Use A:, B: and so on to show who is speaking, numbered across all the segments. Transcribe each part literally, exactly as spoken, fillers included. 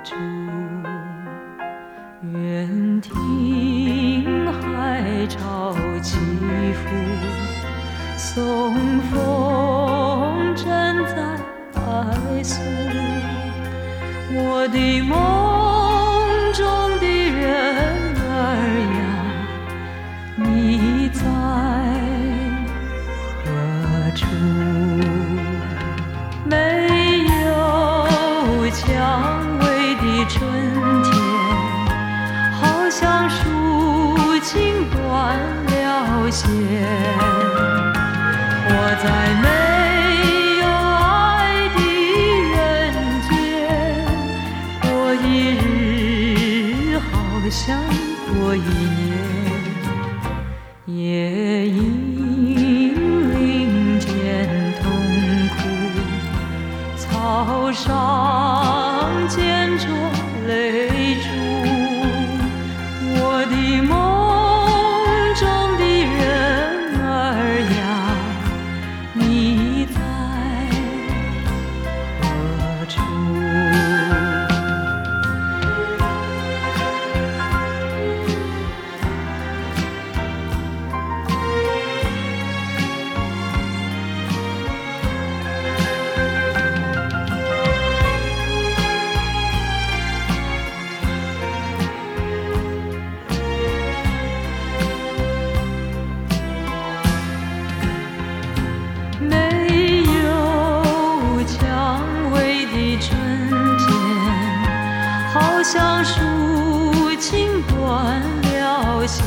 A: 住。愿听海潮起伏，送风筝在哀诉。我的梦中的人儿呀，你在何处？没有蔷薇的春天，好像抒情断了线。我在没有爱的人间，过一日好像过一年，也因林间痛苦，草上见着泪珠。我的梦中的人儿呀，你在何处？没有蔷薇的春天，好像抒情断了线。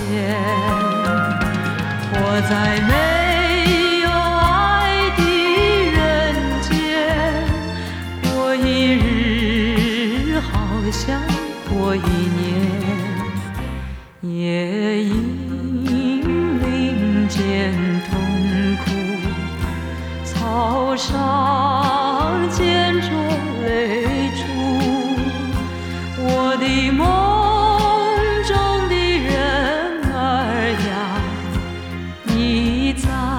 A: 我在没有爱的人间，过一日好像过一年，也因林间痛苦，草上见着泪珠。我的梦中的人儿呀，你在